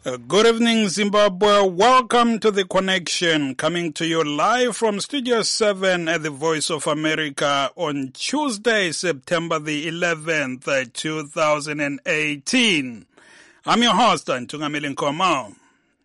Good evening, Zimbabwe. Welcome to The Connection, coming to you live from Studio 7 at the Voice of America on Tuesday, September the 11th, 2018. I'm your host, Ntungamili Nkomo.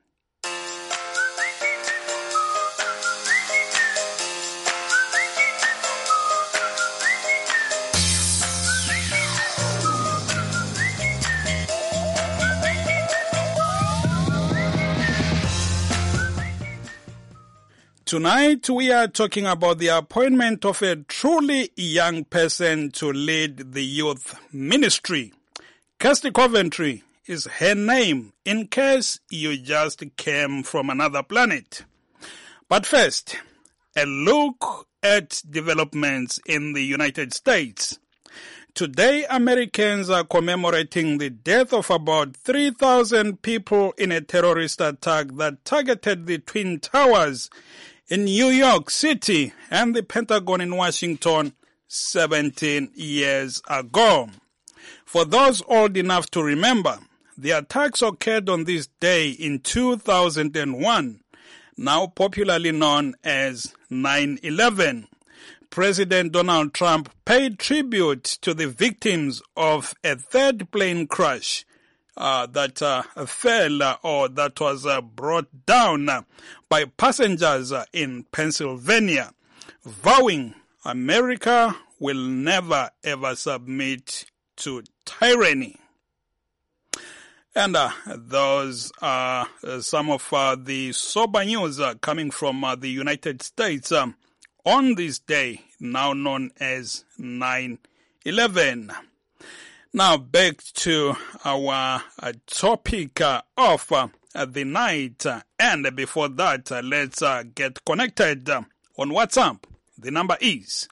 Tonight, we are talking about the appointment of a truly young person to lead the youth ministry. Kirsty Coventry is her name, in case you just came from another planet. But first, a look at developments in the United States. Today, Americans are commemorating the death of about 3,000 people in a terrorist attack that targeted the Twin Towers in New York City and the Pentagon in Washington 17 years ago. For those old enough to remember, the attacks occurred on this day in 2001, now popularly known as 9/11. President Donald Trump paid tribute to the victims of a third plane crash that fell or that was brought down by passengers in Pennsylvania, vowing America will never ever submit to tyranny. And those are some of the sober news coming from the United States on this day, now known as 9/11. Now back to our topic of the night, and before that, let's get connected on WhatsApp. The number is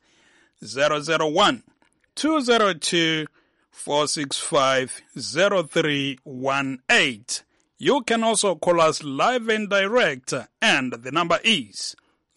001-202-465-0318. You can also call us live and direct, and the number is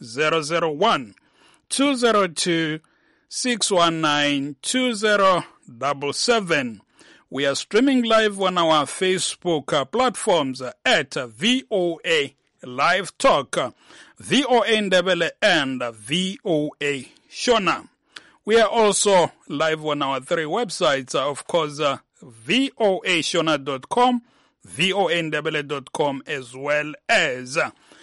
001-202-619-2077. We are streaming live on our Facebook platforms at VOA Live Talk, VOA Ndebele, and VOA Shona. We are also live on our three websites, of course, voashona.com, voandebele.com, as well as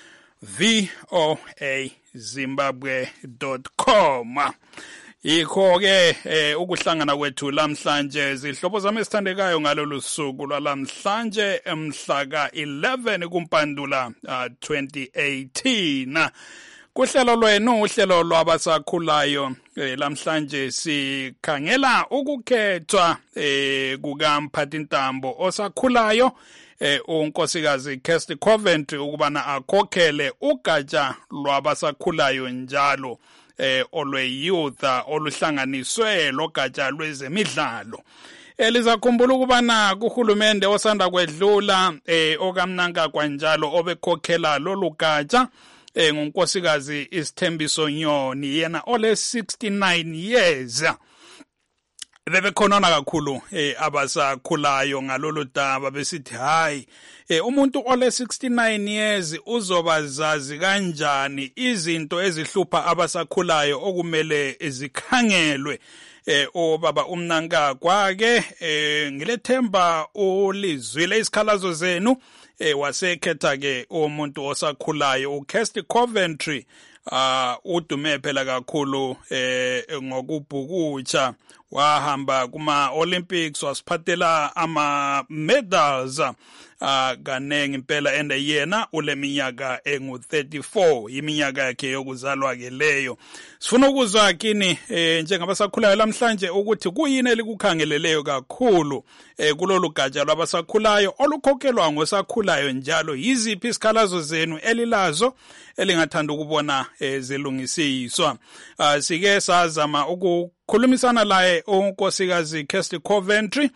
voazimbabwe.com. Yikho-ke ukuhlangana kwethu lamhlanje zihlobo zami esithandekayo ngalolu suku lwalamhlanje mhla ka-11 kuMpandula 2018. Kuhlelo lwenu, uhlelo lwabasakhulayo, lamhlanje sikhangela ukukhethwa kukamphathintambo osakhulayo unkosikazi Kirsty Coventry ukubana akhokhele ugatsha lwabasakhulayo njalo olwe-youth oluhlanganiswe logatsha lwezemidlalo. Lizakhumbula ukubana kuhulumende osanda kwedlula okamnanga kwanjalo obekhokhela lolu gatsha ngunkosikazi Isithembiso Nyoni, yena ole 69 years. Bebekhonona kakhulu abasakhulayo ngalolu daba, besithi hayi umuntu ole 69 years uzobazazi kanjani izinto ezihlupha abasakhulayo okumele zikhangelwe. Obaba umnanga kwake ngilethemba ulizwile isikhalazo zenu, wasekhetha ke umuntu osakhulayo uKirsty Coventry. Udume phela kakhulu ngokubhukutsha, wahamba kuma Olympics, wasiphathela ama medals kanengi impela, and yena ule minyaka engu-34, iminyaka yakhe yokuzalwa ke leyo. Sifuna ukuzwa kini njengabasakhulayo lamhlanje ukuthi kuyini elikukhangeleleyo kakhulu kulolu gatsha lwabasakhulayo olukhokhelwa ngosakhulayo njalo. Yiziphi isikhalazo zenu elilazo elingathanda ukubona zilungisiswa? Sike sazama ukukhulumisana laye unkosikazi Kirsty Coventry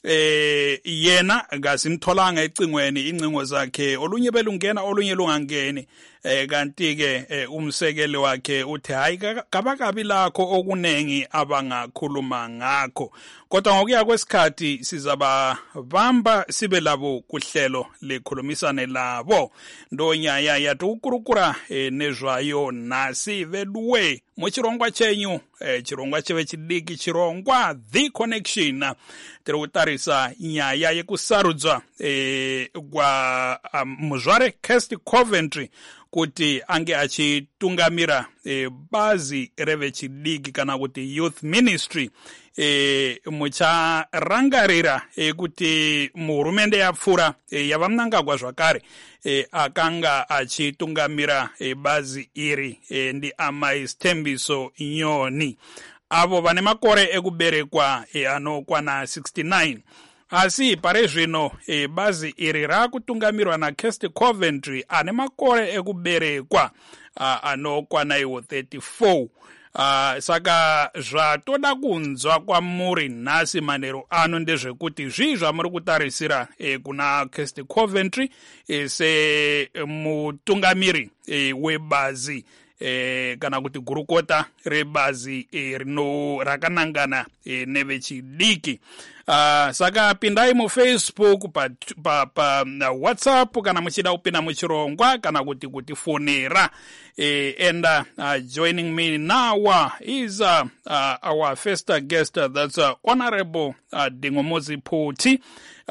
yena ngasimtholanga ecingweni incingo zakhe olunye belungena olunye lungangeni kanti ke umsekeli wakhe uthi hayi kabakabi lakho okunengi abangakhuluma ngakho kodwa ngokuya kwesikhathi sizababamba sibe labo kuhlelo lekhulumisane labo ndonyaya yathi ukurukura nezvayo nasi veduwe muchirongwa chenyu chirongwa cheve chidiki chirongwa The Connection tiri kutarisa nyaya yekusarudzwa kwa muzvare Kirsty Coventry kuti ange achitungamira bazi revechidiki kana kuti youth ministry mucharangarira kuti muhurumende yapfura yavamnangagwa zvakare akanga achitungamira bazi iri ndiamai Sthembiso Nyoni avo vane makore ekuberekwa anokwana 69 asi pare zvino bazi iri rakutungamirwa naKirsty Coventry ane makore ekuberekwa anokwana iwo 34 saka zvatoda kunzwa kwamuri nhasi manheru ano ndezvekuti zvii zvamuri kutarisira kuna Kirsty Coventry semutungamiri webazi kana kuti gurukota rebazi rakanangana nevechidiki saka pindai muFacebook pa WhatsApp kana muchida kupinda muchirongwa kana kuti kutifonera and joining me now is our first guest that's Honorable Dingomozi Phuthi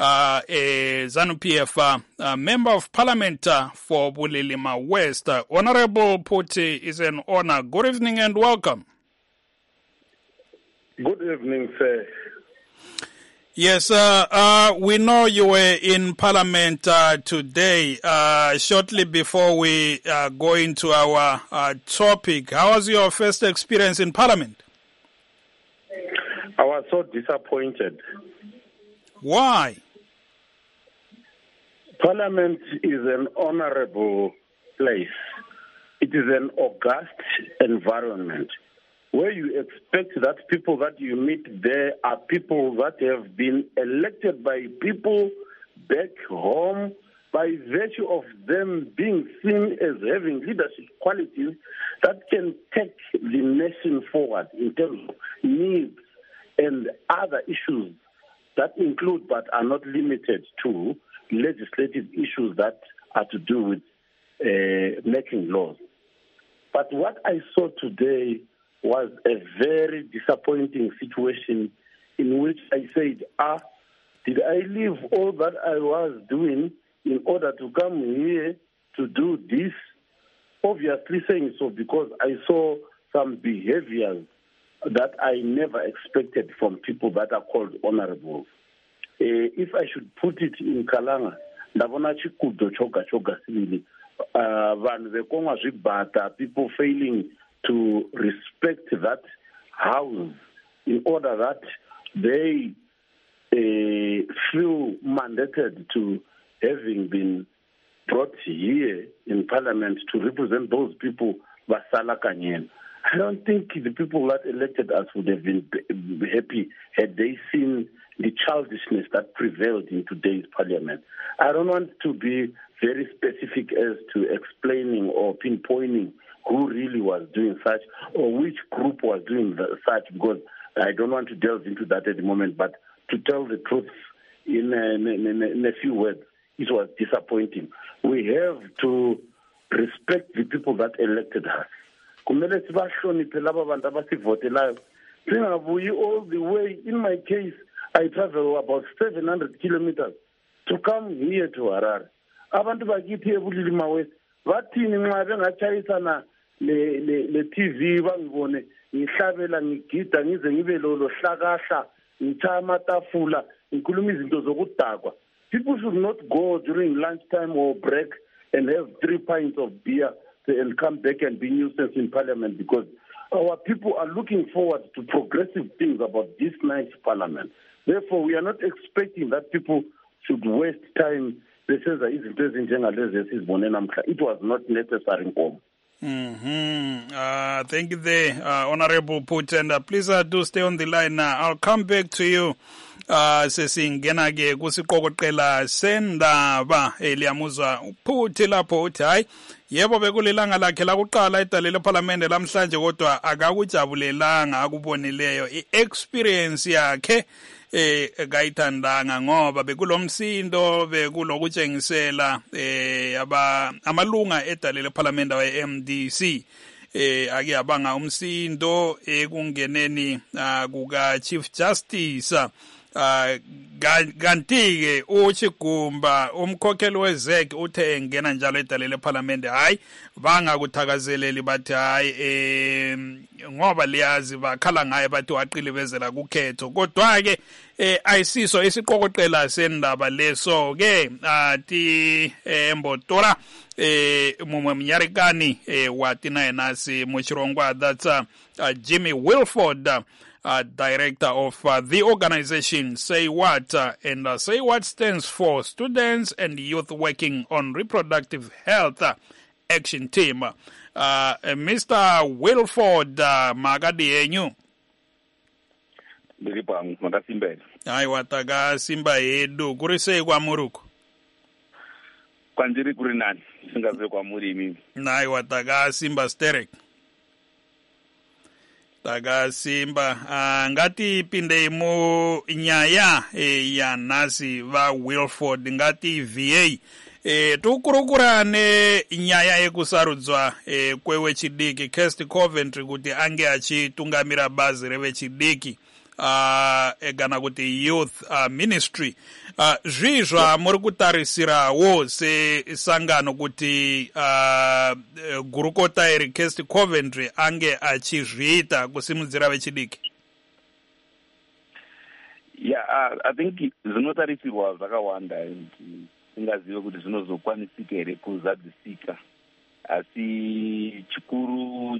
ZANU-PF Member of Parliament for Bulilima West. Honorable Phuthi, is an honor. Good evening and welcome. Good evening, sir. Yes, we know you were in Parliament today. Shortly before we go into our topic, how was your first experience in Parliament? I was so disappointed. Why? Parliament is an honorable place. It is an august environment where you expect that people that you meet there are people that have been elected by people back home by virtue of them being seen as having leadership qualities that can take the nation forward in terms of needs and other issues that include but are not limited to legislative issues that are to do with making laws. But what I saw today was a very disappointing situation in which I said, did I leave all that I was doing in order to come here to do this? Obviously saying so because I saw some behaviors that I never expected from people that are called honorable. If I should put it in Kalanga, ndabona chikudo choga sibili vanhu vekongwa zvibhata, people failing to respect that house in order that they feel mandated to having been brought here in Parliament to represent those people basala kanyena. I don't think the people that elected us would have been happy had they seen the childishness that prevailed in today's Parliament. I don't want to be very specific as to explaining or pinpointing who really was doing such or which group was doing such because I don't want to delve into that at the moment. But to tell the truth in a few words, it was disappointing. We have to respect the people that elected us. Kumele sibahloniphe laba bantu abasivotelayo. Singabuyi all the way. In my case, I travel about 700 kilometers to come here to Harare. Abantu bakithi eBulilima West bathini nxa bengachayisana le TV bangibone ngihlabela ngigida ngize ngibe lo hlakahla ngitshaya amatafula ngikhuluma izinto zokudakwa. People should not go during lunchtime or break and have 3 pints of beer and come back and be nuisance in Parliament because our people are looking forward to progressive things about this night's Parliament. Therefore, we are not expecting that people should waste time. It was not necessary. Thank you there, Honorable Phuthi. And please do stay on the line now. I'll come back to you sesingena ke kusiqokoqela sendaba eliyamuzwa uphuthi lapho uthi hayi yebo bekulilanga lakhe lakuqala edalele eParliament lamhlanje kodwa akakujabulelanga akubonileyo iexperience yakhe kayithandanga ngoba bekulomsindo bekulokutshengisela amalunga edalele eParliament we-MDC ake yabanga umsindo ekungeneni kuka Chief Justice kanti-ke uChigumba umkhokheli wezek uthe engena njalo edalele eParliament hayi bangakuthakazeleli bathi hayi ngoba liyazi bakhala ngaye bathi waqilibezela kukhetho kodwa-ke ayisiso isiqokoqela sendaba leso ke ati mbotora mumwe mnyarikani wati naye nasi muchirongwa that's Jimmy Wilford director of the organization Say What, and Say What stands for Students and Youth Working on Reproductive Health Action Team. Mr. Wilford, magadi yenyu. Ndiripangu makasimbele. Hayi wataka simba yedu kurise kwa muruku. Kwanjiri kuri nani singaze kwa muri mimi. Hayi wataka simba sterek. Taka simba ngati pinde mu nyaya ya nasi va Wilford ngati VA tukurukurane nyaya yekusarudzwa kwewe chidiki Kirsty Coventry kuti ange achitungamira bazi rewe chidiki egana kuti youth ministry zvizva muri kutarisirawo sesangano kuti gurukota iri Kirsty Coventry ange achizviita kusimudzira vechidiki. I think zvinotarisirwa zvakawanda singazive kuti zvinozokwanisika here kuzadzisika asi chikuru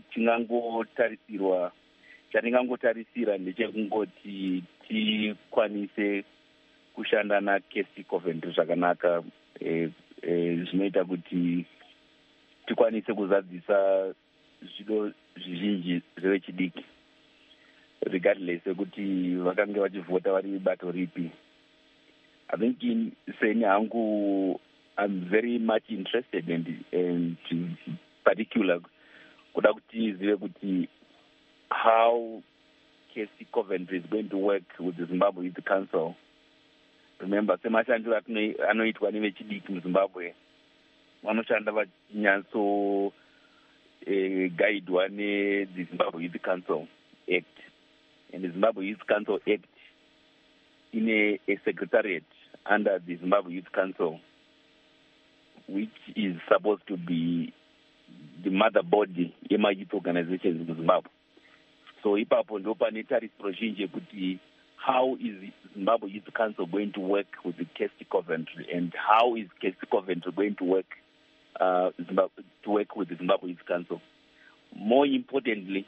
chatingangotarisira ndechekungoti tikwanise kushanda naKirsty Coventry zvakanaka zvinoita kuti tikwanise kuzadzisa zvido zvizhinji zvevechidiki regardless ekuti vakange vachivhota vari bato ripi. I think seni hangu I'm very much interested and particular kuda kuti zive kuti how Kirsty Coventry is going to work with the Zimbabwe Youth Council. Remember, semashandiro anoitwa nevechidiki muZimbabwe vanoshanda vachinyatso guidwa the Zimbabwe Youth Council Act, and the Zimbabwe Youth Council Act in a secretariat under the Zimbabwe Youth Council, which is supposed to be the mother body yema youth organizations in Zimbabwe. So ipapo ndo pane tarisiro zhinji kuti how is the Zimbabwe Youth Council going to work with the Kirsty Coventry, and how is Kirsty Coventry going to work with the Zimbabwe Youth Council. More importantly,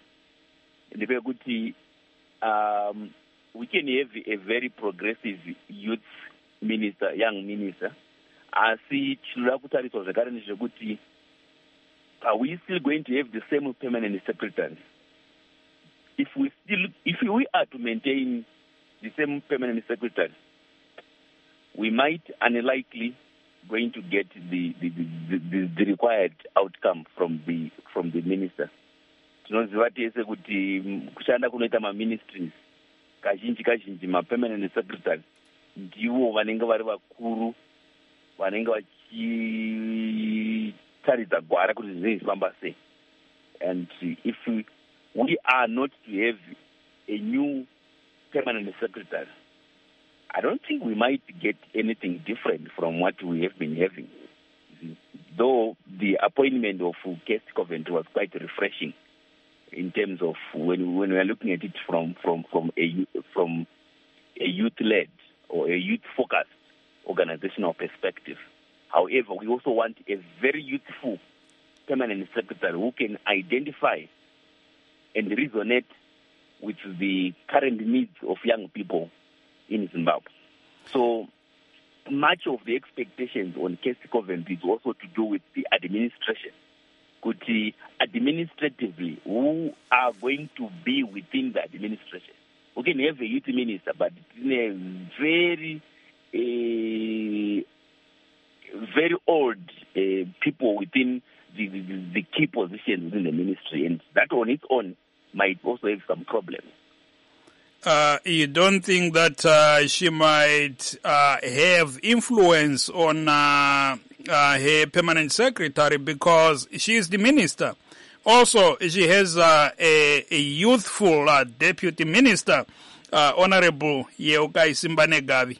we can have a very progressive youth minister, young minister. Asi chinoda kutariswa zvakare ndezvekuti are we still going to have the same permanent secretary? If we are to maintain the same permanent secretary, we might unlikely going to get the required outcome from the minister. Tinoziva tese kuti kushanda kunoita ma-ministries kazhinji ma-permanent secretary ndivo vanenge vari vakuru vanenge vachitaridza gwara kuti zvinezvifamba sei. And if we are not to have a new permanent secretary, I don't think we might get anything different from what we have been having. Though the appointment of Kirsty Coventry was quite refreshing in terms of when we are looking at it from a youth-led or a youth-focused organizational perspective. However, we also want a very youthful permanent secretary who can identify and resonate with the current needs of young people in Zimbabwe. So much of the expectations on Kirsty Coventry is also to do with the administration. Kuti administratively, who are going to be within the administration? we can have a youth minister, but in a very very old people within the key positions within the ministry, and that on its own might also have some problems. You don't think that she might have influence on her permanent secretary because she is the minister? Also, she has a youthful deputy minister, Honorable Yeokai Simbane Gavi.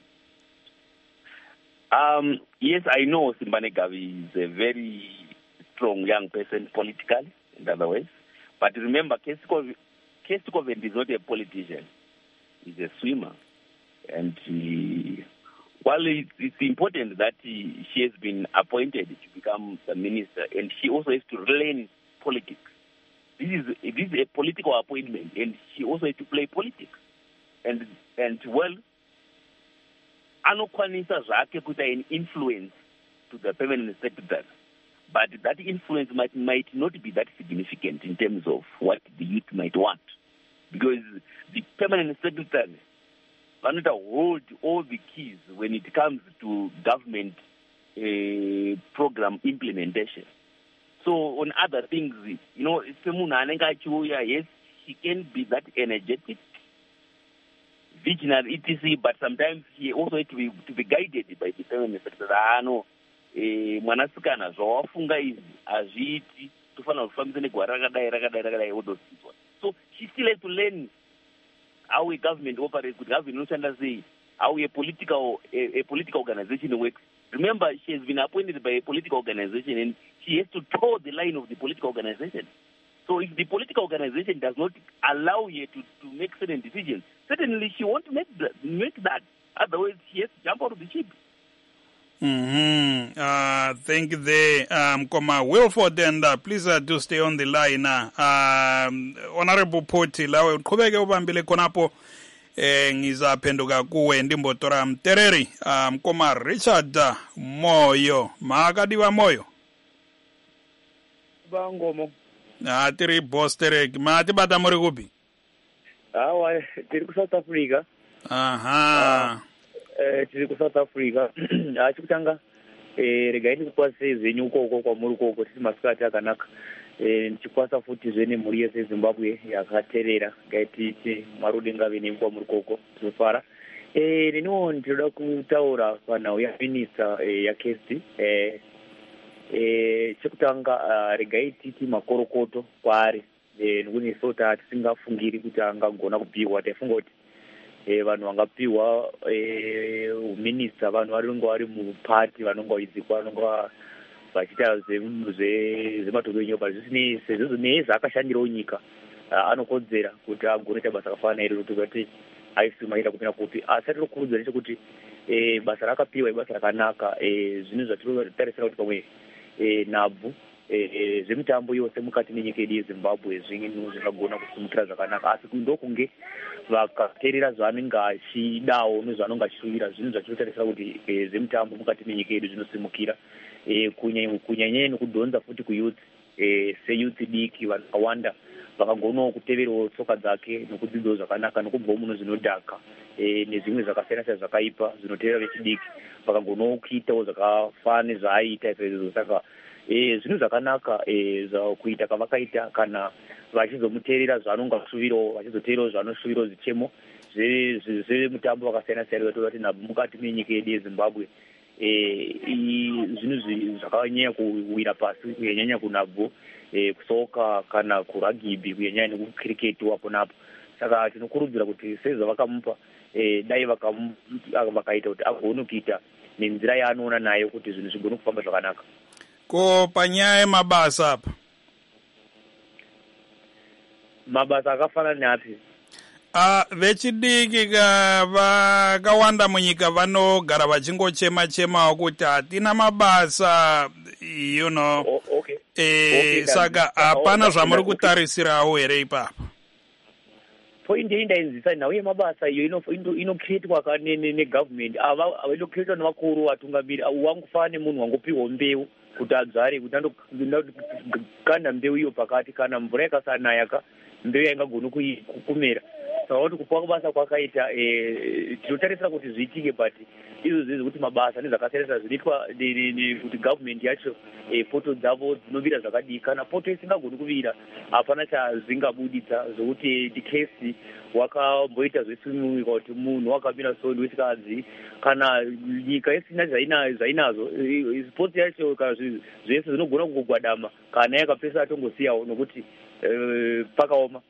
Yes, I know Simbane Gavi is a very strong young person politically, in other ways. But remember, Kesti Covent is not a politician. He's a swimmer. And while it's important that she has been appointed to become the minister, and she also has to learn politics. This is a political appointment, and she also has to play politics. And well, anokwanisa zvake kuita an influence to the permanent secretary, but that influence might not be that significant in terms of what the youth might want, because the permanent secretary want to hold all the keys when it comes to government program implementation. So on other things, yes, she can be that energetic, vigilant, etc. But sometimes he also has to be guided by the permanent secretary. Mwanasikana zvawafunga izvi hazviiti, tofanira kufambisa negwara rakadai all those things. So she still has to learn how a government operates, kuti government inoshanda sei, how a political organization works. Remember, she has been appointed by a political organization, and she has to toe the line of the political organization. So if the political organization does not allow her to make certain decisions, certainly she won't make that. Otherwise, she has to jump out of the ship. Thank you there, Koma Wilford, and please do stay on the line. Honorable Poti, lawe uqhubeke ubambile khonapo ngizaphenduka kuwe ndimbotora Mtereri, Koma Richard Moyo, makadiwa Moyo. Bangomo. Tiri Bosterek, mati bata muri kupi? Awa, tiri ku South Africa. Tiri ku South Africa. Chikutanga regai ndikwase zvenyu uko kwa muri uko tiri masikati akanaka. Ndichikwasa futi zvene mhuri yese Zimbabwe yakaterera ngaititi Marudi ngave nemukwa muri uko tinofara. Neniwo ndinoda kutaura panhau yaminista yaKesti. Chekutanga regai titi makorokoto kwaari nokune sota tisingafungiri kuti angagona kupiwa. Taifunga kuti vanhu vangapiwa uminista vanhu vanenge vari mupati vanenge vaidzikwa vanenge vachiita zvemadhoko enyoba zvisinei sezvo neezvaakashandirawo nyika anokodzera kuti agonoita basa akafanana iri kuti aisimaita kupinda kupi. Asi atinokurudzira nechekuti basa rakapiwa ibasa rakanaka. Zvinhu zvatinotarisira kuti pamwe nhabvu zvemutambo yose mukati menyika yedu yeZimbabwe zvinhu zvingagona kusimukira zvakanaka, asi ndokunge vakateerera zvaanenge achidawo nezvaanenge achishuvira zvinhu zvatinotarisira kuti zvemutambo mukati menyika yedu zvinosimukira, kunyanyanya nekudhonza futi kuyouth. Seyouth diki vanhu vakawanda vakagonawo kuteverawo tsoka dzake nokudzidzawo zvakanaka nokubvawo muno zvinodhaka nezvimwe zvakasiyana siyana zvakaipa zvinotevera vechidiki vakagonawo kuitawo zvakafanana nezvaaiita izvozvo. Saka zvinhu zvakanaka kuita kavakaita kana vachizomuteerera zvaanonga ashuvirawo, vachizoteerawo zvaanosuvirawo zvichemo zvemutambo vakasiyana siyana vatova kuti nhabvu mukati menyika yedu yeZimbabwe. Zvinhu zvakanyanya kuwira pasi kunyanya kunhabvu, kusoka kana kuragibhi kunyanya nekukiriketi wapo napo. Saka tinokurudzira kuti sezvavakamupa dai vakaita kuti agone kuita nenzira yaanoona nayo kuti zvinhu zvigone kufamba zvakanaka. Ko panyaya yemabasa apa mabasa akafanana neapi? Vechidiki vakawanda munyika vanogara vachingochema kuti hatina mabasa, Okay. Saka hapana zvamuri kutarisirawo here ipapa? Point ndainzisa nhau yemabasa iyo inokretwa negovernment. Inokretwa nevakuru vatungamiri. Wangufane munhu wangopiwa mbeu kuti adzvare kuti andokanda mbeu iyo pakati. Kana mvura yakasanaya mbeu yaingagona kumera. saka kuti kupuwa kwabasa kwakaita tinotarisira kuti zviitike but izvo kuti mabasa nezvakasiyana zvinoitwa kuti government yacho poto dzavo dzinovira zvakadii. Kana poto isingagoni kuvira hapana chazvingabuditsa zvokuti tikesi wakamboita zvesimumika kuti munhu wakamira soni wesingazi kana nyika isina zvainazvo sports yacho kana zvese zvinogona kungogwadama kana yakapesa atongosiyawo nokuti pakaoma.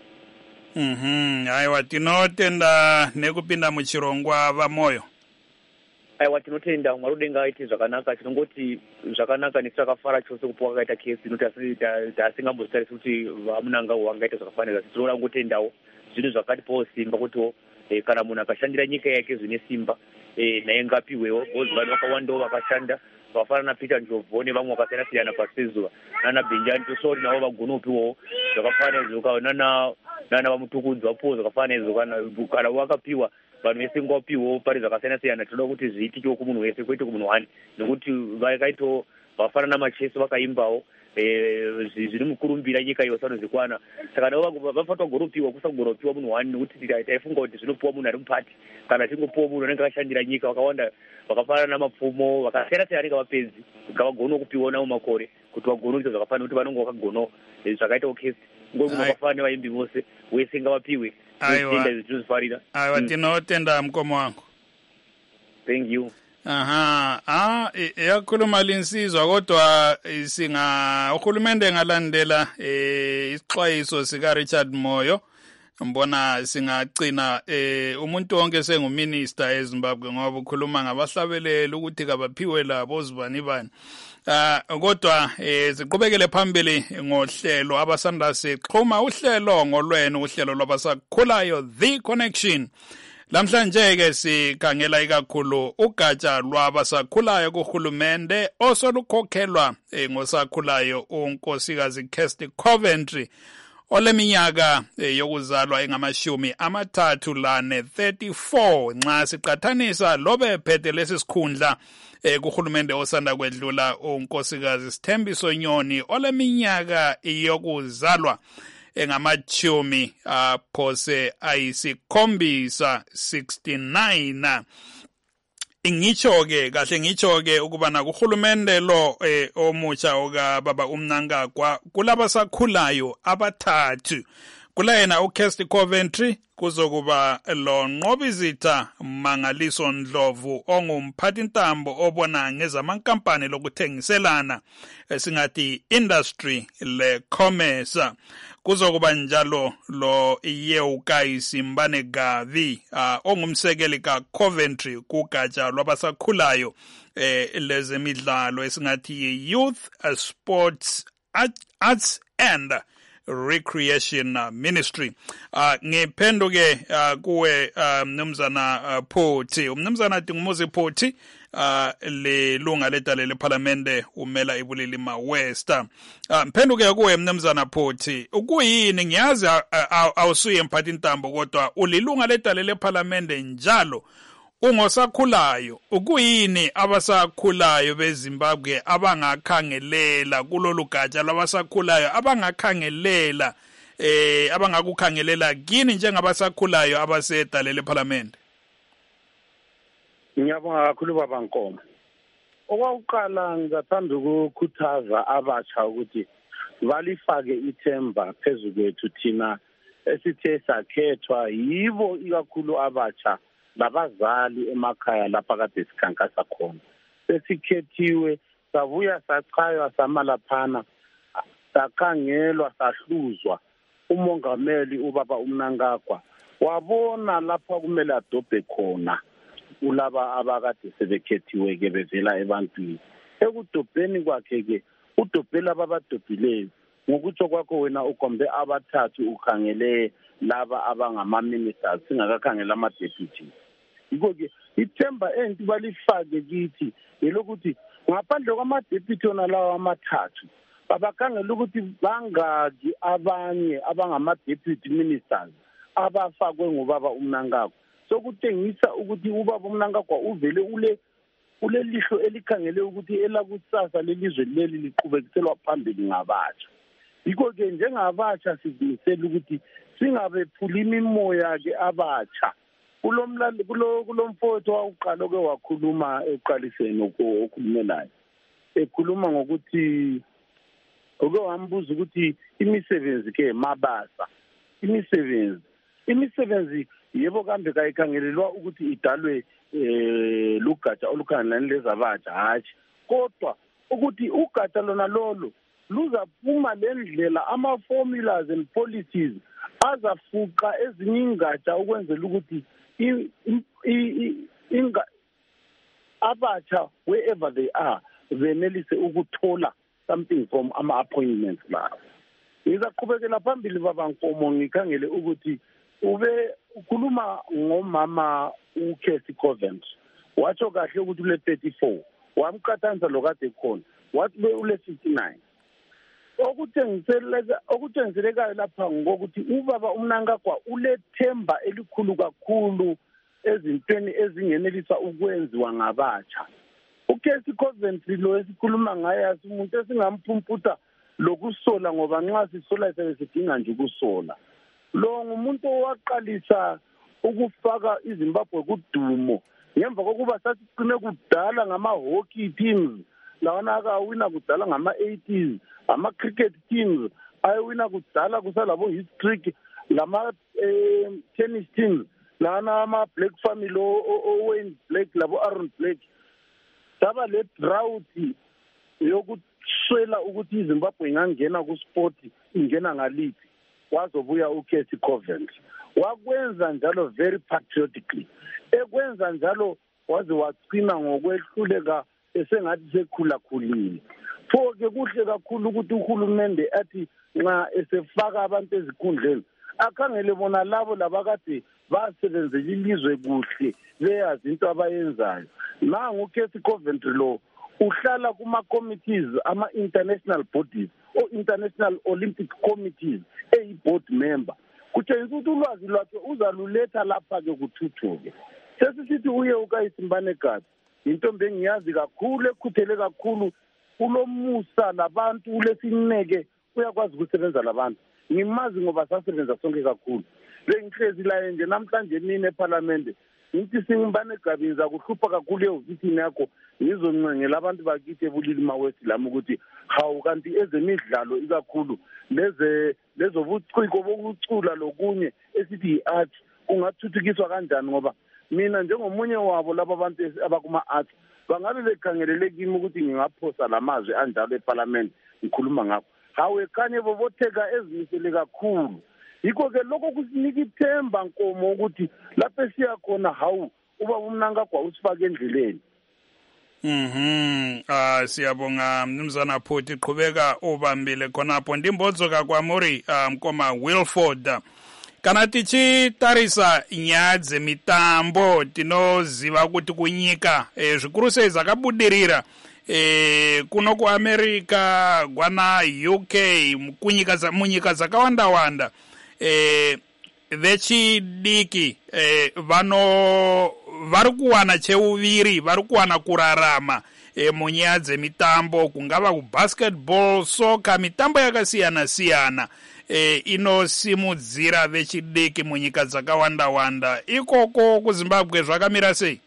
Aiwa, tinotenda nekupinda muchirongwa vamoyo. Aiwa, tinotenda Mwari Denga aite zvakanaka. Tinongoti zvakanaka netakafara chose kupuwa kwakaita kesi inoti tasingambozitarisi kuti vamunanga wangaita zvakafanira. Tinoda ngotendawo zvinhu zvakatipawo simba kuti kana munhu akashandira nyika yake zvine simba naye ngapiwewo. Vanhu vakawandawo vakashanda vakafana naPeter Ndlovu nevamwe vakasiyana-siyana pasi pezuva nana Benjani Tosori navo vagonopiwawo zvakafanira izvo nana vamutukudzi vapuwa zvakafanira izvo kana wakapiwa vanhu vese ngapiwawo pari zvakasiyana-siyana. Tinoda kuti zviitikewo kumunhu wese kwete kumunhu wani nekuti vakaitawo vafana namachesi vakaimbawo zviri mukurumbira nyika yose anozvikwana. Saka navo vafatwa goropiwa kusagoropiwa munhu wani nekuti taifunga kuti zvinopiwa munhu ari mupati kana tingopiwa munhu anenge akashandira nyika vakawanda vakafana namapfumo vakasiyana-siyana anenge vapedzi ngavagono kupiwa nawo makore kuti vagone kuita zvakafanira kuti vanonga vakagono zvakaitawo kesi ngomunhu vakafana nevaimbi vose wese ngavapiwe tenda zvinozifarira. Aiwa, tinotenda mkomo wangu. Thank you. Yakhuluma linsizwa kodwa uhulumende engalandela isixwayiso sika Richard Moyo mbona singagcina umuntu wonke senguminister eZimbabwe ngoba ukhuluma ngabahlabeleli ukuthi kabaphiwe labo zibani kodwa siqhubekele phambili ngohlelo abasanda sixhuma uhlelo ngolwenu uhlelo lwabasakhulayo The Connection. Lamhlanje ke sikhangela ikakhulu ugatsha lwabasakhulayo kuhulumende osolukhokhelwa ngosakhulayo unkosikazi Kirsty Coventry oleminyaka yokuzalwa engama-34 nxa siqathanisa lobe phethe lesi sikhundla kuhulumende osanda kwedlula unkosikazi Sithembiso Nyoni oleminyaka yokuzalwa engama-10 phose ayisikhombisa 69. Ngitsho ke ukuba nakuhulumende lo omutsha oka baba uMnangagwa kulabasakhulayo abathathu. Kula yena uKirsty Coventry kuzokuba lo Nqobizitha Mangaliso Ndlovu ongumphathintambo obona ngezamankampani lokuthengiselana singathi industry le commerce. Kuzokuba njalo lo Yeukai Simbane Gavi ongumsekeli ka Coventry kugatsha lwabasakhulayo lezemidlalo esingathi Youth Sports Arts and Recreation Ministry. Ngiphenduke kuwe mnumzana Phothi. Umnumzana Dingumuzi Phothi lelunga ledale leParlamente umela iBulilima West. Mphenduke kuwe mnumzana Phothi. Ukuyini ngiyazi awusuye mphathintambo kodwa ulilunga ledale leParlamente njalo ungosakhulayo. Ukuyini abasakhulayo beZimbabwe abangakhangelela kulolu gatsha lwabasakhulayo abangakhangelela abangakukhangelela kini njengabasakhulayo abasedale leParlamente? Ngiyabonga kakhulu baba Nkomo. Okwaqala ngizathanda ukukhuthaza abatsha ukuthi balifake ithemba phezulu kwethu thina esithe sakhethwa yibo ikakhulu abatsha labazali emakhaya lapha kade sikhankasa khona. Sesikhethiwe sabuya sachaywa samalaphana sakhangelwa sahluzwa umongameli ubaba uMnangagwa wabona lapha kumele adobhe khona ulaba abakade sebekhethiwe ke bevela ebantwini. Ekudobheni kwakhe ke udobhela ababadobhileyo ngokutsho kwakho wena ukombe abathathu ukhangele laba abangama-ministers singakakhangela ama-deputy. Yiko-ke ithemba enti balifake kithi elokuthi ngaphandle kwama-deputy ona lawa amathathu babakhangela ukuthi bangaki abanye abangama-deputy ministers abafakwe ngubaba uMnangagwa. Sokutshengisa ukuthi ubaba uMnangagwa uvele ulelihlo elikhangele ukuthi elakusasa lelizwe leli liqhubekiselwa phambili ngabatsha. yikho ke njengabasha sizimisela ukuthi singabephula imimoya ke abatsha kulomfowethu wawuqala ke wakhuluma eqaliseni okhulumelayo ekhuluma ngokuthi oke wambuza ukuthi imisebenzi ke mabasa imisebenzi yebo kambe kayikhangelelwa ukuthi idalwe lugatsha olukhangelane lezabatsha hatshi kodwa ukuthi ugatsha lona lolo luzaphuma lendlela ama-formulas and policies azafuqa ezinye ingatsha ukwenzela ukuthi abatsha wherever they are benelise ukuthola something from ama-appointments lawo. Ngizaqhubekela phambili babankomo ngikhangele ukuthi ukhuluma ngomama uCasey Coventry watsho kahle ukuthi ule 34 wamqathanisa lo kade khona wathi ule 59 okutshengiselekayo lapha ngokuthi ubaba uMnangagwa ulethemba elikhulu kakhulu ezintweni ezingenelisa ukwenziwa ngabatsha. uCasey Coventry lo esikhuluma ngaye umuntu esingamphumputa lokusola ngoba nxa sisola sidinga nje ukusola. Lo ngumuntu owaqalisa ukufaka iZimbabwe kudumo ngemva kokuba sasiqine kudala ngama-hockey teams lawana akawina kudala ngama-80s ama-cricket teams ayewina kudala kusalabo-history lama-tennis teams lawana ama-Black family oWayne Black labo-Aaron Black saba le drought yokuswela ukuthi iZimbabwe ingangena kusport ingena ngaliphi wazobuya uCasey Coventry wakwenza njalo very patriotically ekwenza njalo waze waqina ngokwehluleka esengathi sekhulakhulile. Pho-ke kuhle kakhulu ukuthi uhulumende athi nxa esefaka abantu ezikhundleni akhangele bona labo labakade basebenzela ilizwe kuhle beyazi into abayenzayo. Nangu uCasey Coventry lo uhlala kuma-committees ama-international bodies o-international Olympic committees eyi-board member. Kutshengisa ukuthi ulwazi lwakhe uzaluletha lapha-ke kuthuthuke. Sesisithi uye ukaYisimbane Gada intombi engiyazi kakhulu ekhuthele kakhulu ulomusa labantu ulesineke uyakwazi ukusebenza labantu. Ngimazi ngoba sasebenza sonke kakhulu. Bengihlezi la nje namhlanje mina eParliament ngithi Simbane Gada ngizakuhlupha kakhulu ehofisini yakho ngizoncengela abantu bakithi eBulilima West lami ukuthi hawu kanti ezemidlalo ikakhulu lezobuciko bokucula lokunye esithi yi-art kungathuthukiswa kanjani ngoba mina njengomunye wabo laba abantu abakuma-art bangabe bekhangelele kimi ukuthi ngingaphosa lamazwi anjalo eParliament ngikhuluma ngakho hawu ekhanye bobotheka ezimisele kakhulu. Yikho-ke lokho kusinika ithemba nkomo ukuthi lapho esiya khona hawu ubaba uMnangagwa usifake endleleni. Siyabonga mnumzana Phuthi qhubeka ubambile khonapho ndimbotso kakwamuri mkoma Wilford kana tichitarisa nyaya dzemitambo tinoziva kuti kunyika zvikuru sei zvakabudirira kuno kuAmerica kwana UK munyika dzakawanda vechidiki vari kuwana cheuviri vari kuwana kurarama munyaya dzemitambo kungava kubasketball soccer mitambo yakasiyana siyana inosimudzira vechidiki munyika dzakawanda ikoko kuZimbabwe zvakamira sei?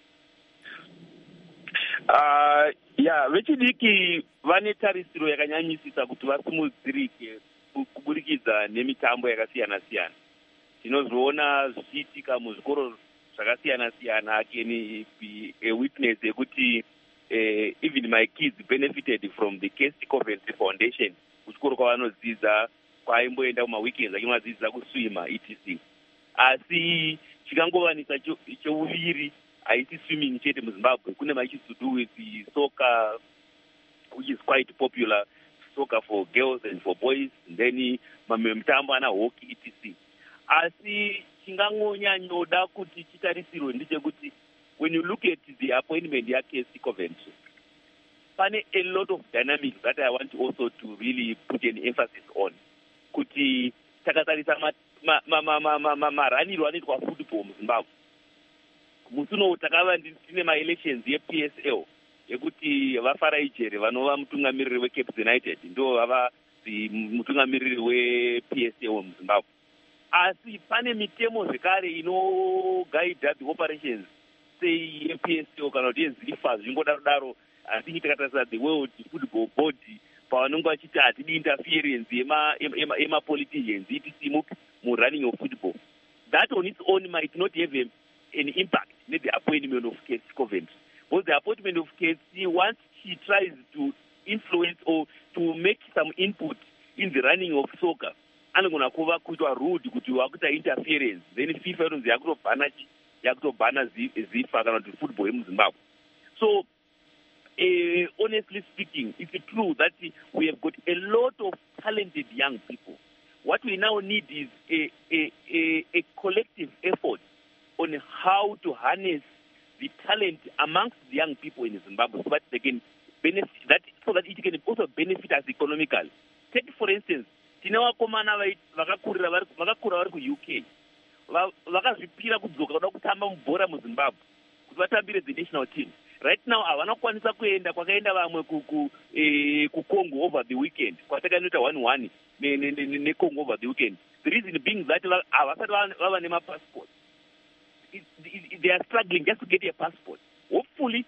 Vechidiki vane tarisiro yakanyanyisisa kuti vasimudzirike kuburikidza nemitambo yakasiyana siyana. Tinozoona zvichiitika muzvikoro zvakasiyana siyana. I can be a witness yekuti even my kids benefited from the Casey Coventry Foundation kuchikoro kwavanodzidza kwaimboenda kumaweekends achimadzidzisa kuswima etc. Asi chikangovanisa cheuviri haisi swimming chete muZimbabwe kune much to do with the soccer which is quite popular, soccer for girls and for boys, and then mitambo ana hockey etc. Asi chingangonyanyoda kuti chitarisirwe ndechekuti when you look at the appointment yaCasey Coventry pane a lot of dynamics that I want also to really put an emphasis on. Kuti takatarisa maraniro anoitwa football muZimbabwe musuno takava tine maelections yePSL yekuti vaFaraijere vanova mutungamiriri weCapes United ndo vava mutungamiriri wePSA wemuZimbabwe. Asi pane mitemo zvekare inogaidha the operations sei yePSA kana kuti yeZIFA zvingodaro. I think takatarisa the World Football Board pavanenge vachiti hatidi interference yemapoliticians etc running of football. That on its own might not have an impact in the appointment of Casey Coventry. Because the appointment of Casey, once she tries to influence or to make some input in the running of soccer, anogona kuva kuitwa rude kuti wakuita interference, then FIFA inonzi yakutobhana ZIFA kana kuti football yemuZimbabwe. So honestly speaking, it's true that we have got a lot of talented young people. What we now need is a collective effort on how to harness the talent amongst the young people in Zimbabwe so that they can benefit so that it can also benefit us economically. Take for instance, tinawakomana vakakura vari kuUK vakazvipira kudzoka kuda kutamba mubhora muZimbabwe kuti vatambire the national team. Right now havana kukwanisa kuenda kwakaenda vamwe kuCongo over the weekend kwatakanoita 1-1 neCongo over the weekend. The reason being that havasati vava nemapassport. They are struggling just to get a passport. Hopefully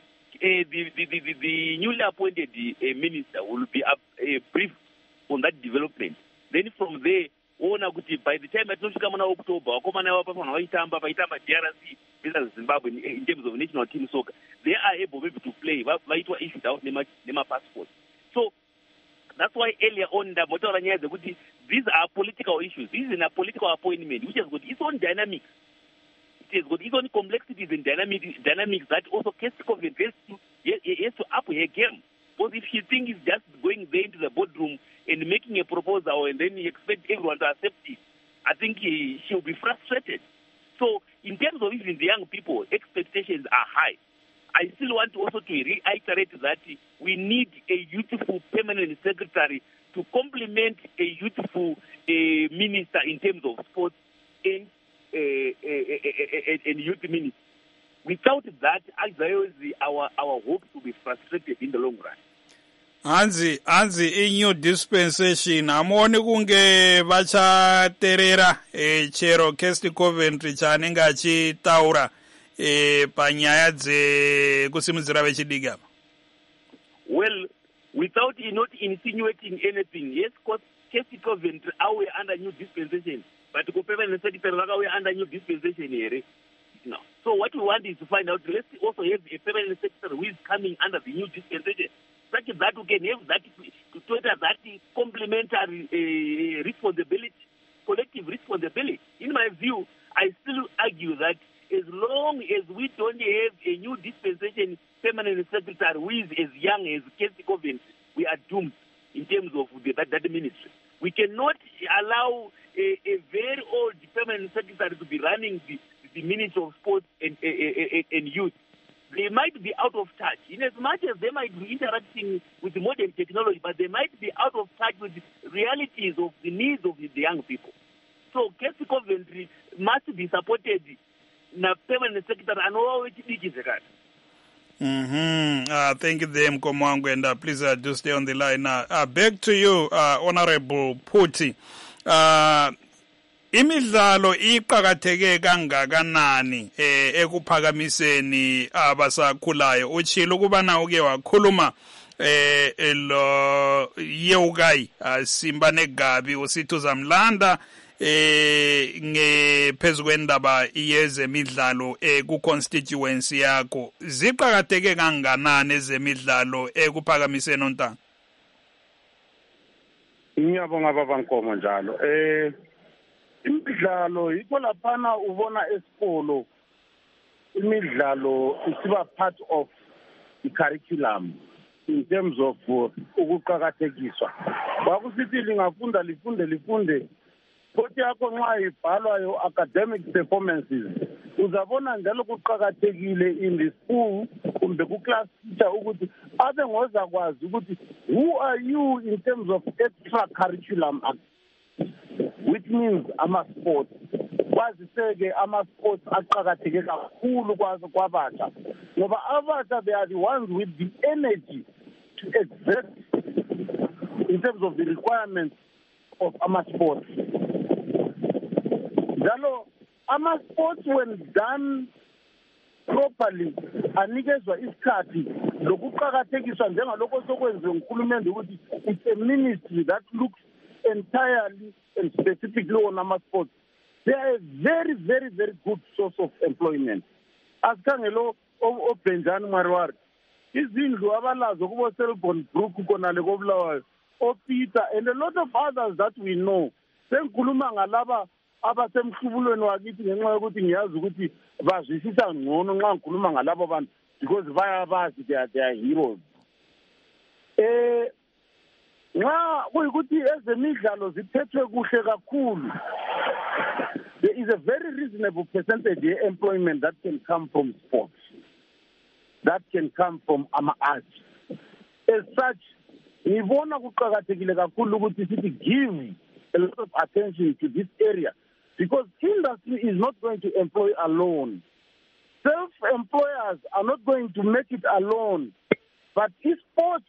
the newly appointed minister will be briefed on that development. Then from there by the time atinosvika muna October vakomana ava pafanwa vaitamba DRC versus Zimbabwe in terms of national team soccer, they are able maybe to play vaitwa issued out nemapassport. So that's why earlier on ndamotaura nyaya dzekuti these are political issues. This is a political appointment which has got its own dynamics. It has got its own complexities and dynamics that also Casey Coventry has to up her game. Because if she thinks it's just going there into the boardroom and making a proposal and then you expect everyone to accept it, I think she'll be frustrated. So in terms of even the young people, expectations are high. I still want also to reiterate that we need a youthful permanent secretary to complement a youthful minister in terms of sports and youth minister. Without that, our hopes will be frustrated in the long run. Hanzi new dispensation hamuoni kunge vachaterera chero Casey Coventry chaanenge achitaura panyaya dzekusimudzira vechidiki. Well, without not insinuating anything, yes, Casey Coventry are under new dispensation, but the permanent secretary are under new dispensation here. No. So what we want is to find out, let's also have a permanent secretary who is coming under the new dispensation, such that we can have that complementary responsibility, collective responsibility. In my view, I still argue that as long as we don't have a new dispensation permanent secretary who is as young as Casey Coventry, we are doomed in terms of that ministry. We cannot allow a very old permanent secretary to be running the Ministry of Sports and Youth. They might be out of touch. In as much as they might be interacting with modern technology, but they might be out of touch with the realities of the needs of the young people. So Casey Coventry must be supported na permanent secretary and all which. Thank you, Mkomo, and please do stay on the line. Back to you, Honorable Phuthi. Imidlalo iqhakatheke kangakanani ekuphakamiseni abasakhulayo. Utshilo kubana uke wakhuluma lo Yeukai Simba Negabi usithi uzamlanda ngephezu kwendaba yezemidlalo ku constituency yakho. Ziqhakatheke kanganani ezemidlalo ekuphakamiseni ontanga? Ngiyabonga baba Nkomo njalo. Imidlalo yikho laphana ubona esikolo imidlalo isiba part of the curriculum in terms of ukuqhakathekiswa. Bakusithi lingafunda lifunde kodwa yakho nxa ibhalwayo academic performances uzabona njalo kuqhakathekile in the school kumbe ku class teacher ukuthi abe ngozakwazi ukuthi who are you in terms of extra curriculum, which means ama-sports. Kwaziseke ama-sports aqhakatheke kakhulu kwabatsha ngoba abatsha they are the ones with the energy to exert in terms of the requirements of amasports. Njalo, amasports when done properly anikezwa isikhathi lokuqhakathekiswa njengalokho sokwenziwe nguhulumende ukuthi it's a ministry that looks entirely and specifically on amasports. They are a very, very, very good source of employment. Asikhangelo oBenjani Marwari, izindlu abalazo kubo Selborne Brook konale koBulawayo, oPeter and a lot of others that we know. Sengikhuluma ngalaba abasemhlubulweni wakithi ngenxa yokuthi ngiyazi ukuthi bazwisisa ngcono nxa ngikhuluma ngalabo bantu because bayabazi they are heroes. Nxa kuyikuthi ezemidlalo ziphethwe kuhle kakhulu, there is a very reasonable percentage of employment that can come from sports, that can come from ama-arts. As such, ngibona kuqakathekile kakhulu ukuthi sithi give a lot of attention to this area because industry is not going to employ alone. Self-employers are not going to make it alone. But sports,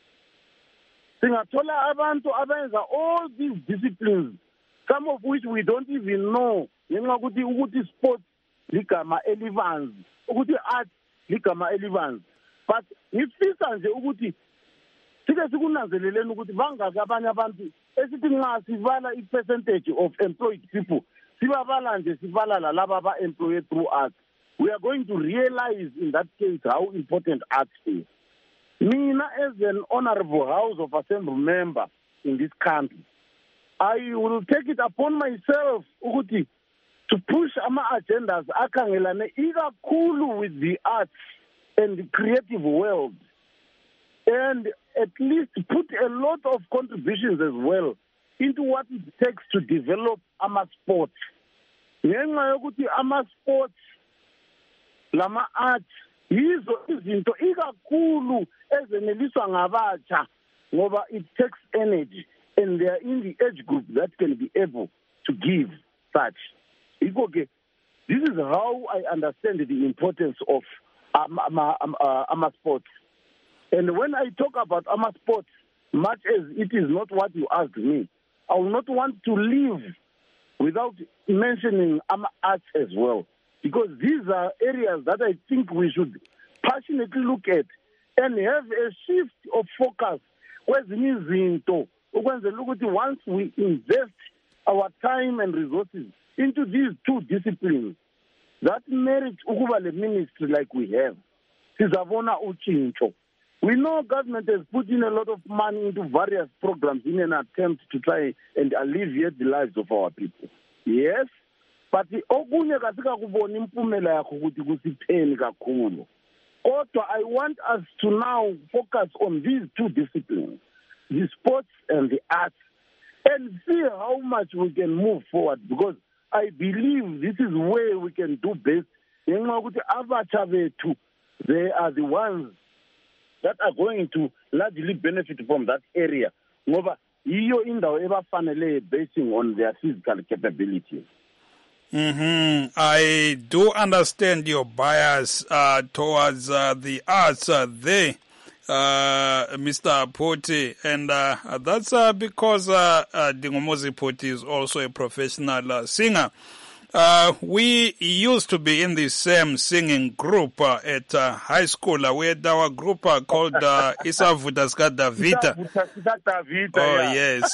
singathola abantu abenza all these disciplines, some of which we don't even know. Ngenxa ukuthi sports ligama elibanzi, ukuthi art ligama elibanzi. But ngifisa nje ukuthi sike sikunanzeleleni ukuthi bangaki abanye abantu esithi nxa sivala i-percentage of employed people sibabala nje sivala lalaba aba-employed through art. We are going to realize in that case how important art is. Mina, as an honorable House of Assembly member in this country, I will take it upon myself ukuthi to push ama-agendas akhangelane ikakhulu with the arts and the creative world, and at least put a lot of contributions as well into what it takes to develop ama-sports. Ngenxa yokuthi ama-sports lama-arts yizo izinto ikakhulu ezeneliswa ngabatsha ngoba it takes energy and they are in the age group that can be able to give such. This is how I understand the importance of ama-sports. And when I talk about ama-sports, much as it is not what you asked me, I will not want to leave without mentioning ama-arts as well, because these are areas that I think we should passionately look at and have a shift of focus. Kwezinye izinto ukwenzela ukuthi once we invest our time and resources into these two disciplines that merit ukuba le ministry like we have, sizabona utshintsho. We know government has put in a lot of money into various programs in an attempt to try and alleviate the lives of our people. Yes, but okunye kasikakubona impumela yakho ukuthi kusitheni kakhulu. Kodwa I want us to now focus on these two disciplines, the sports and the arts, and see how much we can move forward, because I believe this is where we can do best. Abatsha bethu, they are the ones that are going to largely benefit from that area. Ngoba iyo indawo ebafanele basing on their physical capabilities. I do understand your bias towards the arts there, Mr. Poti, and that's because Dingomozi Poti is also a professional singer. We used to be in the same singing group at high school. We had our group called Isavuta Skada Vita. Oh, yes.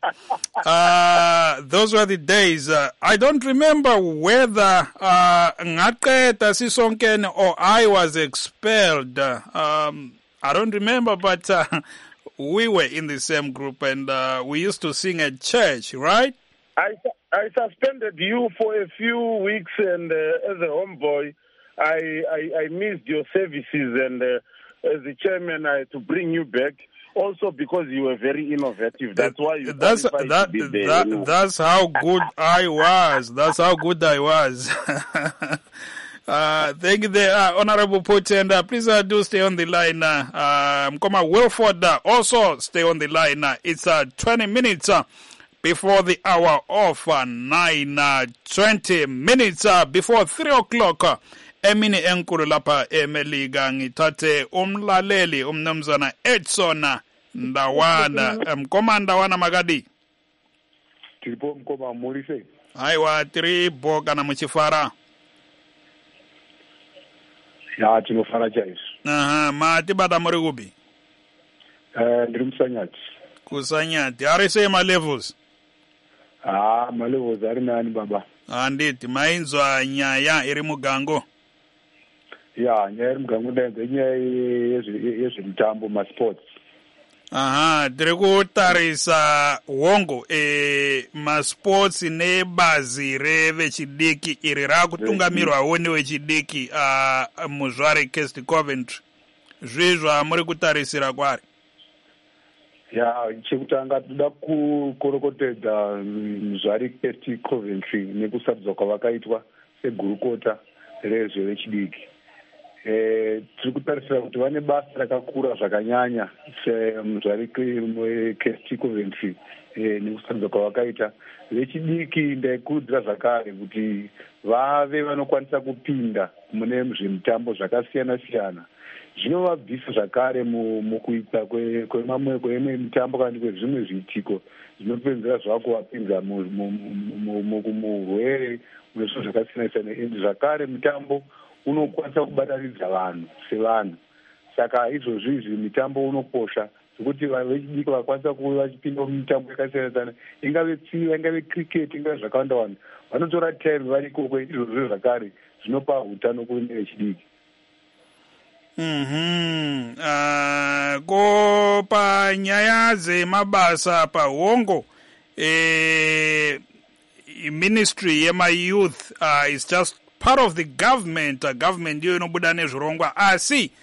Those were the days. I don't remember whether Ngaqeta Sisonken or I was expelled. I don't remember, but we were in the same group and we used to sing at church, right? I suspended you for a few weeks, and as a homeboy, I missed your services, and as the chairman, I had to bring you back. Also, because you were very innovative. That's why you to be there. That's how good I was. That's how good I was. Thank you there, Honorable Poti, and please do stay on the line. Mkoma Wilford, also stay on the line. It's 20 minutes. Before the hour of 9:20 minutes before 3 o'clock, emini enkulu lapha eMeliga ngithathe umlaleli umnumzana Edson Ndawana. Mkoma Ndawana Magadi. Tiripo mkoma muri sei? Aiwa tiripo kana muchifara. Ya tinofara chaizvo. Mati bada muri kupi? Ndiri muSanyati. Kusanyati. Ari sei malevels? Malevels ari nani baba? Handiti mainzwa nyaya iri mugango. Ya nyaya iri mugango ndainzwa nyaya yezvemutambo masports. Tiri kutarisa hongo masports nebazi revechidiki iri rakutungamirwawo newechidiki muzvare Cast Coventry. Zvizva muri kutarisira kwari? Ya chekutanga toda kukorokotedza zvare Cast Coventry nekusarudzwa kwavakaitwa segurukota rezvevechidiki. Tiri kutarisira kuti vane basa rakakura zvakanyanya semuzvare Cast Coventry nekusarudzwa kwavakaita. Vechidiki ndaikurudzira zvakare kuti vave vanokwanisa kupinda mune zvemutambo zvakasiyana siyana. Zvinovabvisa zvakare mukuita kwemwe mitambo kana kwezvimwe zviitiko zvinopedzera zvakuvapinza muhurwere nezvinhu zvakasiyana siyana. Endi zvakare mutambo unokwanisa kubatanidza vanhu sevanhu. Saka izvozvi izvi mitambo unokosha zvekuti vechidiki vakwanisa kuva vachipinda mumitambo yakasiyana siyana, ingave tsiva, ingave cricket, ingave zvakawanda wanda, vanotora time vari ikoko. Izvozvo zvakare zvinopa hutano kune vechidiki. Ko panyaya dzemabasa pahongo ministry yemayouth is just part of the government. Government ndiyo inobuda nezvirongwa asi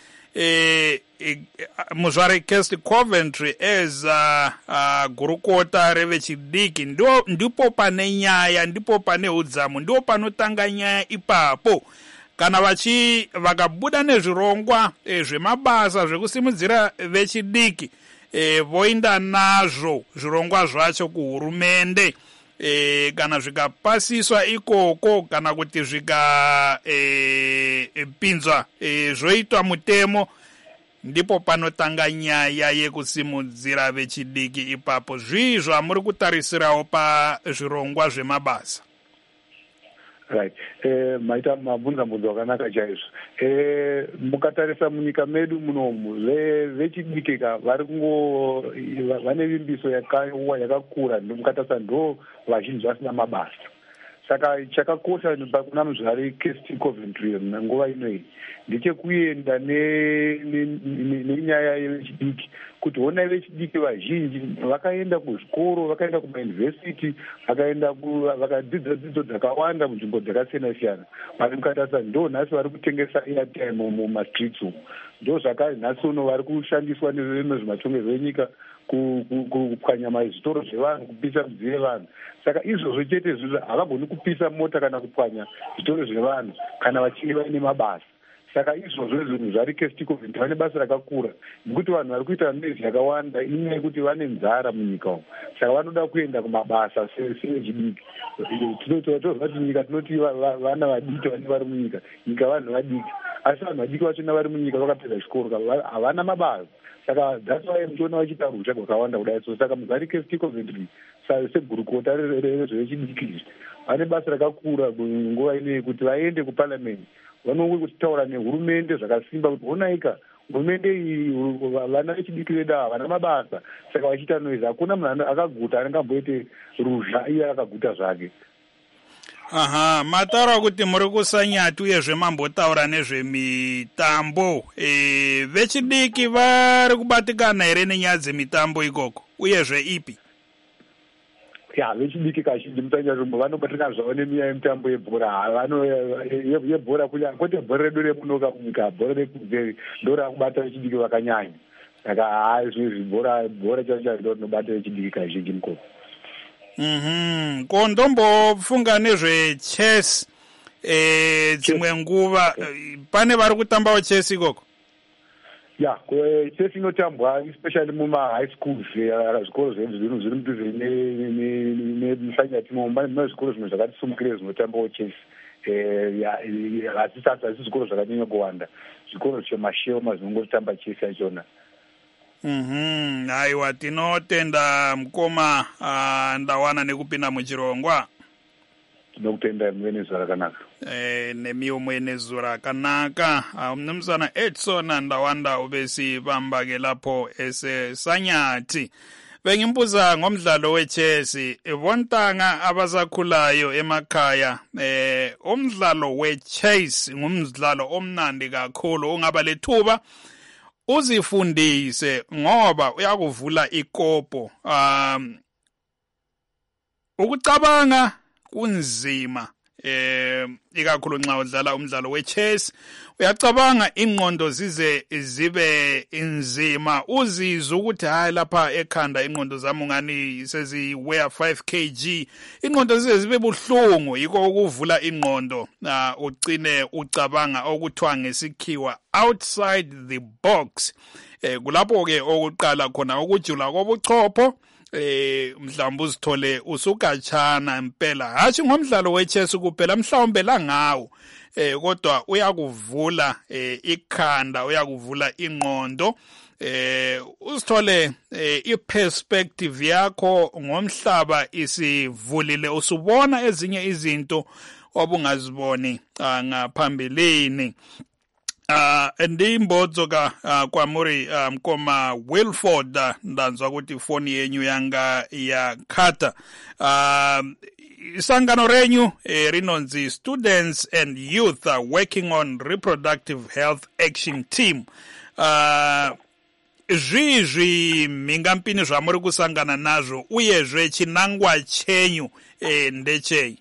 muzvare Cast Coventry as gurukota revechidiki ndipo pane nyaya, ndipo pane udzamu, ndipo panotanga nyaya ipapo. Kana vakabuda nezvirongwa zvemabasa zvekusimudzira vechidiki voinda nazvo zvirongwa zvacho kuhurumende, kana zvikapasiswa ikoko kana kuti zvikapinzwa zvoitwa mutemo, ndipo panotanga nyaya yekusimudzira vechidiki ipapo. Zvizvo muri kutarisirawo pazvirongwa zvemabasa? Right. Maita mabvunza wakanaka chaizvo. Mukatarisa munyika medu munomu vechidiki vane vimbiso yakakura, mukatarisa ndo vazhinji vasina mabasa. Saka chakakosha kuna muzvare Cast Coventry nguva inoyi ndechekuenda nenyaya yevechidiki, kuti honai vechidiki vazhinji vakaenda kuzvikoro, vakaenda kumayunivhesiti, vakadzidza dzidzo dzakawanda munzvimbo dzakasiyana siyana. Vari mukatarisa ndo nhasi vari kutengesa airtime mumastreets umu, ndo zvakare nhasi uno vari kushandiswa nezvematongerwo enyika kupwanya zvitoro zvevanhu, kupisa midziyo yevanhu. Saka izvozvo chete izvozvo havagoni kupisa mota kana kupwanya zvitoro zvevanhu kana vachinge vaine mabasa. Saka izvozvo zvinhu zvari Cast Coventry vane basa rakakura, nekuti vanhu vari kuita mezi yakawanda inyaya yekuti vane nzara munyika umu. Saka vanoda kuenda kumabasa sevechidiki. Tozvati nyika tinoti vana vadiki vane vari munyika, nyika vanhu vadiki, asi vanhu vadiki vachona vari munyika vakapedza chikoro havana mabasa. Saka that's why muchiona vachiita rusha rwakawanda kudai. So saka muzvare Cast Coventry segurukota rezvevechidiki izvi vane basa rakakura nguva inoyi kuti vaende kuparliament vanouye kutaura nehurumende zvakasimba kuti honaika hurumende iyi vana vechidiki vedu havana mabasa. Saka vachiita noizi hakuna munhu akaguta angamboite ruzha iye akaguta zvake. Mataura kuti muri kuSanyati uyezve mambotaura nezvemitambo. Vechidiki vari kubatikana here nenyaya dzemitambo ikoko uyezve ipi? Ya vechidiki kazhinji muSanyati vanobatikana zvavo nenyaya yemitambo yebhora. Yebhora kwete bhora redu remunoka munyika, bhora rekunze ndo rakubata vechidiki vakanyanya. Saka izvizvi bhora chacho ndo rinobata vechidiki kazhinji mukoko. Ko ndombofunga nezvechess dzimwe nguva pane vari kutambawo chess ikoko? Ya, chess inotambwa especially mumahigh schools, zvikoro zvedu zviri mudhuze neMuSanyati mune zvikoro zvimwe zvakati sumukire zvinotambawo chess. Asi zvikoro zvakanyanya kuwanda, zvikoro zvemashoma zvinongotamba chess yachona. Hayi watinotenda mkoma ndawana nekupinda muchirongwa. Tinokutenda mwenezura kanaka. Nemiyo mwenezura kanaka. Mnumzana Edson ndawanda ubesi bambake lapho Sanyati. Bengimbuza ngomdlalo wechess. Bontanga abasakhulayo emakhaya. Umdlalo wechess ngumdlalo omnandi kakhulu ungaba lethuba uzifundise ngoba uyakuvula ikopo. Ukucabanga kunzima ikakhulu nxa udlala umdlalo wechess uyacabanga ingqondo zibe inzima uzizwe ukuthi hayi lapha ekhanda ingqondo zami ngani seziweya 5 kg ingqondo zibe buhlungu yiko ukuvula ingqondo ucine ucabanga okuthiwa ngesikhiwa outside the box kulapho ke okuqala khona ukujula kobuchopho mhlawumbe uzithole usukatshana impela hathi ngomdlalo wechess kuphela mhlawumbe la ngawo kodwa uyakuvula ikhanda uyakuvula ingqondo uzithole iperspective yakho ngomhlaba isivulile usubona ezinye izinto obungaziboni ngaphambilini. Ndimbodzo kwa muri mkoma Wilford ndanzwa ukuthi phone yenyu yanga yakhata. Isangano renyu rinonzi Students and Youth Working on Reproductive Health Action Team. Zvi mingampini zvamuri kusangana nazvo uyezve chinangwa chenyu ndechei?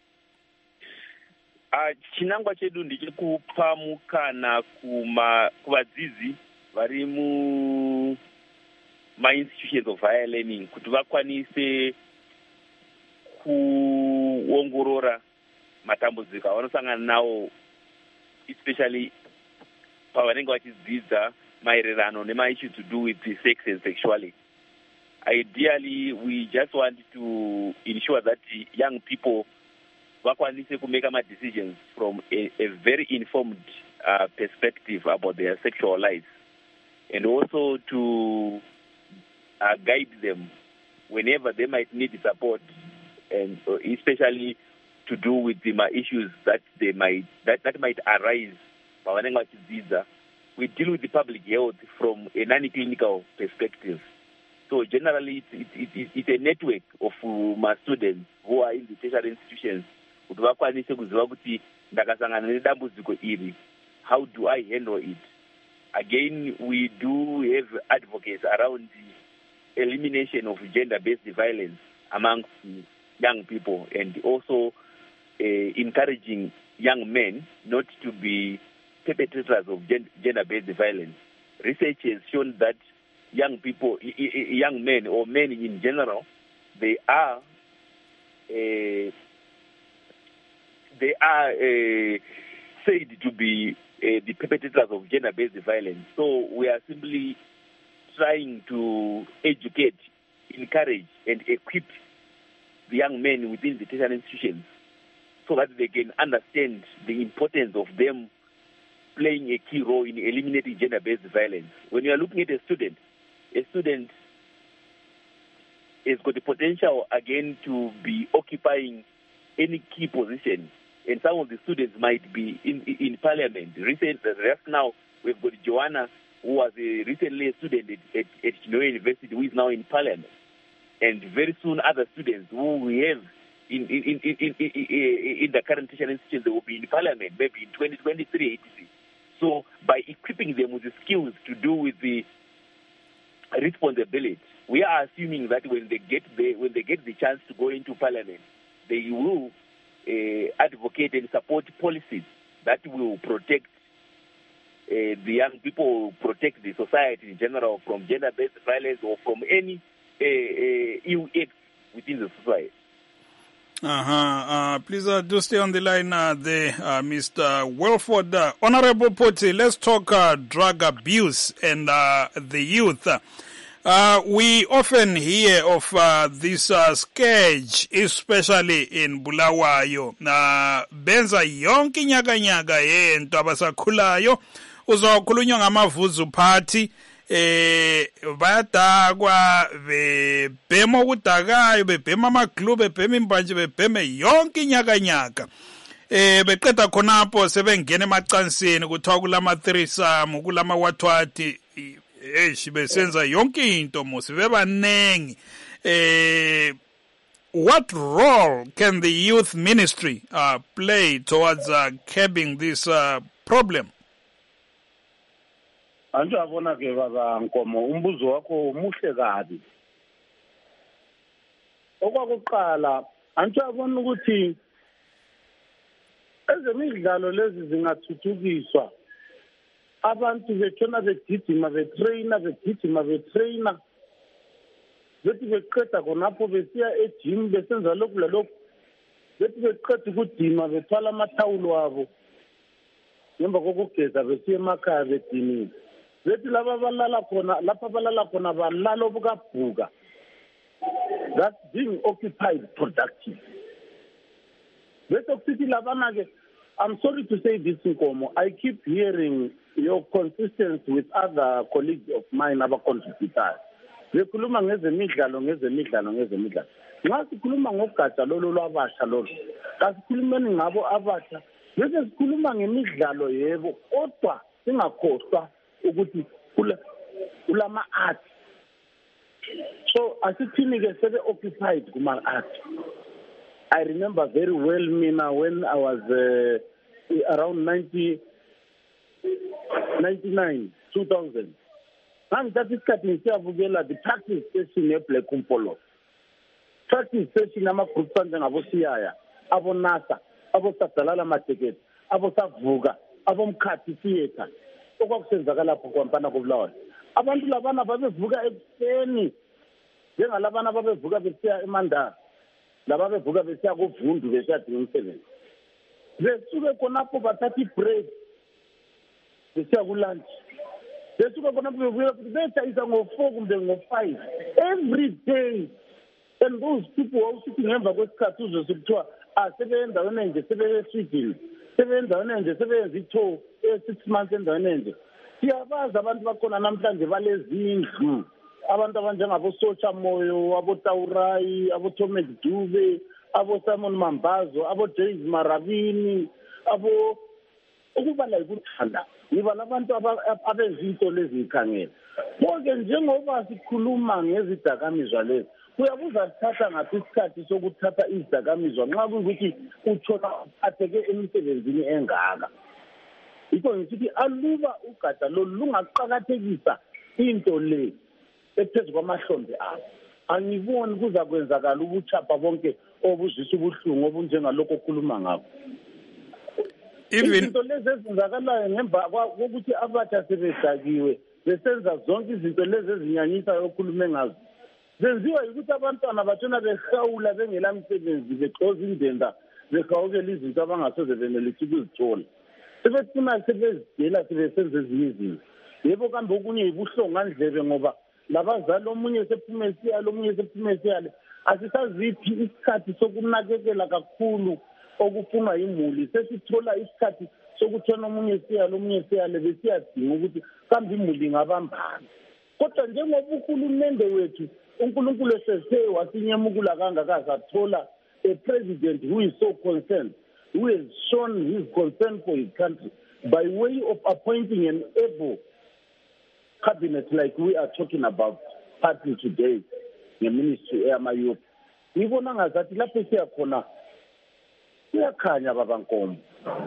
Chinangwa chedu ndechekupa mukana kuvadzidzi vari ma-institutions of higher learning kuti vakwanise kuongorora matambudziko avanosangana nawo especially pavanenge vachidzidza maererano nema-issues to do with sex and sexuality. Ideally, we just want to ensure that young people vakwanise to make decisions from a very informed perspective about their sexual lives, and also to guide them whenever they might need support, and especially to do with the issues that they might arise. We deal with the public health from a non-clinical perspective. So generally, it's a network of my students who are in the tertiary institutions. How do I handle it? Again, we do have advocates around the elimination of gender-based violence amongst young people, and also encouraging young men not to be perpetrators of gender-based violence. Research has shown that young people, young men or men in general, they are said to be the perpetrators of gender-based violence. So we are simply trying to educate, encourage, and equip the young men within the tertiary institutions so that they can understand the importance of them playing a key role in eliminating gender-based violence. When you are looking at a student has got the potential, again, to be occupying any key position. And some of the students might be in parliament. Just now, we've got Joanna, who was recently a student at Chinoa University, who is now in parliament. And very soon, other students who we have in the current tertiary institution, they will be in parliament, maybe in 2023, etc. So by equipping them with the skills to do with the responsibility, we are assuming that when they get the chance to go into parliament, they will advocate and support policies that will protect the young people, protect the society in general from gender-based violence or from any ill acts within the society. Please do stay on the line there, Mr. Wilford. Honorable Poti, let's talk drug abuse and the youth. We often hear of this scourge, especially in Bulawayo. Benza yonke nyaka yento abasakhulayo uzokhulunywa ngamavuzu party bayadakwa bebhema okudakayo, bebhema amaglu, bebhema imbanje, bebheme yonke inyakanyaka. Beqeda khonapho sebengena emacansini kuthiwa kulama threesome, kulama watwati. Besenza yonke into musi bebanengi. What role can the youth ministry play towards curbing this problem? Anjabona ke baba Nkomo, umbuzo wakho muhle kabi. Okwakuqala anjabona ukuthi ezemidlalo lezi zingathuthukiswa. Abantu betshona begijima betrainer bethi beqeda khonapho besiya ejim besenza lokhu lalokhu, bethi beqeda ukudima bethwala amathawulo wabo ngemva kokugeza besiya emakhaya bedinile, bethi lapha balala khona balala obukabhuka. That's being occupied productive. Bese kusithi labana ke, I'm sorry to say this Nkomo, I keep hearing your consistency with other colleagues of mine abacontributors. Bekhuluma ngezemidlalo. Nxa sikhuluma ngogatsha lolu lwabasha lolu, kasikhulumeni ngabo abasha. Bese sikhuluma ngemidlalo yebo, kodwa singakhohlwa ukuthi kulama art. So asithini ke sebe occupied kuma art. I remember very well mina when I was around 1999, 2000. Ngithatha isikhathi ngisiyabukela the practice session yeBlack Umpolo. Practice session ama-group njengabo Siyaya, abo NASA, abo Sadalala Matekete, abo Savuka, abo Mkhathi Theatre. Okwakusenzakala lapho kwampana koBulawayo. Abantu labana babevuka ekuseni njengalabana babevuka besiya eMandara. Laba bevuka besiya kuVundu besiyadinga umsebenzi. Besuke khonapho bathatha i-break besiya kulunch. Besuke khonapho bebuya betshayisa ngo-4 kumbe ngo-5 every day. And those people wawusithi ngemva kwesikhathi uzwe sekuthiwa sebendaweni enje sebeswidini, sebendaweni enje sebenza i-tour 6 months endaweni enje. Siyabazi abantu bakhona namhlanje balezindlu, abantu abanjengaboSotsha Moyo, aboTaurai, aboTomek Dube, aboSimon Mambazo, aboJames Marabini, ukubala ikuthanda. Ngiba labantu abezinto lezi ikhangela. Konke njengoba sikhuluma ngezidakamizwa lezi, kuyabuza sithatha ngathi isikhathi sokuthatha izidakamizwa nxa kuyikuthi utshona atheke emisebenzini engaka. Yikho ngithi aluba ugatsha lolu lungaqakathekisa into le ephezu kwamahlombe abo, angiboni kuza kwenzakala ubuchapha bonke obuzwisa ubuhlungu obunjengalokho okhuluma ngakho. Izinto lezi ezenzakalayo ngemva kokuthi abatsha sebedakiwe besenza zonke izinto lezi ezinyanyisayo okhulume ngazo, zenziwa yikuthi abantwana batshona behawula bengela msebenzi, begxoza indenda, behawukela izinto abangasoze benelisi ukuzithola. Sebefuna sebezidela sebesenza ezinye izinto. Yebo kambe okunye yibuhlongandlebe ngoba labazali omunye sephume siyalo, omunye sephume siyale. Asisaziphi isikhathi sokunakekela kakhulu okufunwa imuli. Sesithola isikhathi sokuthona omunye siyalo, omunye siyale besiyadinga ukuthi kambe imuli ngabambani. Kodwa njengoba uhulumende wethu uNkulunkulu esese wasinyemukula kangaka sathola a president who is so concerned, who has shown his concern for his country by way of appointing an able cabinet like we are talking about partly today, the Ministry of Youth. Ngibona ngazathi lapho siyakhona siyakhanya baba Nkomo.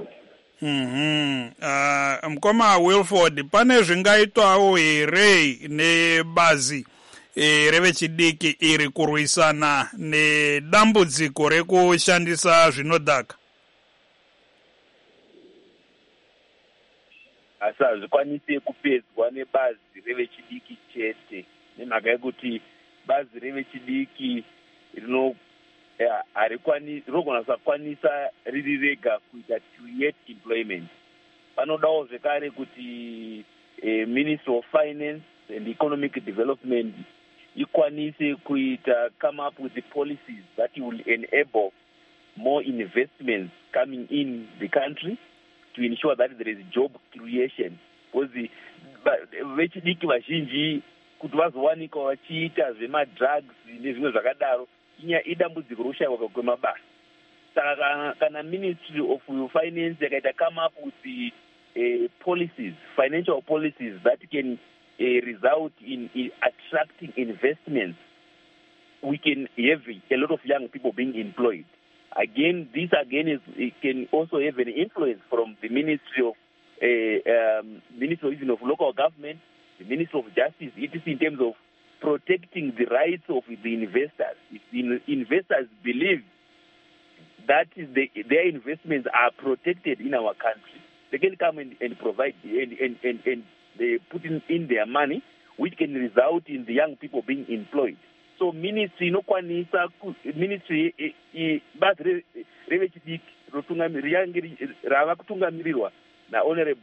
Mkoma Wilford, pane zvingaitwawo here nebazi revechidiki iri kurwisana nedambudziko rekushandisa zvinodhaka? Asazvikwanise kupedzwa nebazi revechidiki chete, nemhaka yekuti bazi revechidiki rinogona kusakwanisa riri rega kuita create employment. Panodawo zvekare kuti Ministry of Finance and Economic Development ikwanise kuita come up with the policies that will enable more investments coming in the country to ensure that there is job creation. Because vechidiki vazhinji kuti vazowanika vachiita zvemadrugs nezvimwe zvakadaro idambudziko rokushaiwa kwemabasa. Saka kana Ministry of Finance yakaita come up with policies, financial policies that can result in attracting investments, we can have a lot of young people being employed. Again, this it can also have an influence from the Ministry of even of Local Government, the Ministry of Justice. It is in terms of protecting the rights of the investors. If the investors believe that their investments are protected in our country, they can come and provide and they put in their money, which can result in the young people being employed. So ministry ministry bazi revechidiki rava kutungamirirwa na